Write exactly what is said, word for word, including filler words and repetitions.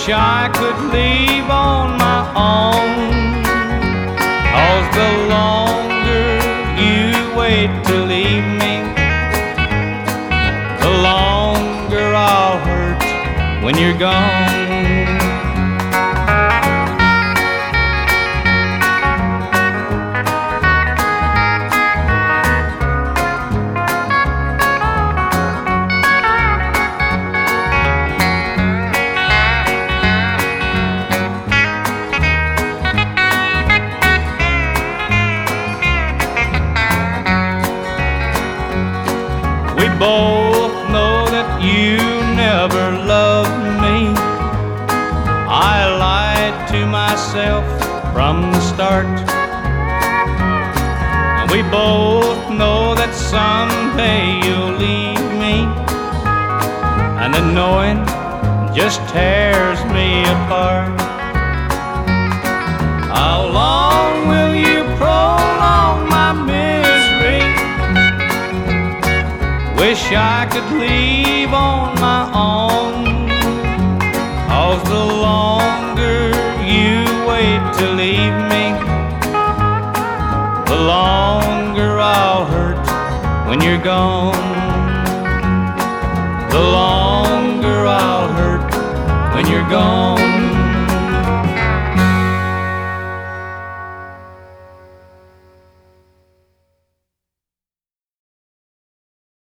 Wish I could leave on my own, 'cause the longer you wait to leave me, the longer I'll hurt when you're gone. We both know that you never loved me. I lied to myself from the start. And we both know that someday you'll leave me, and the knowing just tears me apart. How long will you prolong my misery? Wish I could leave on my own, 'cause the longer you wait to leave me, the longer I'll hurt when you're gone.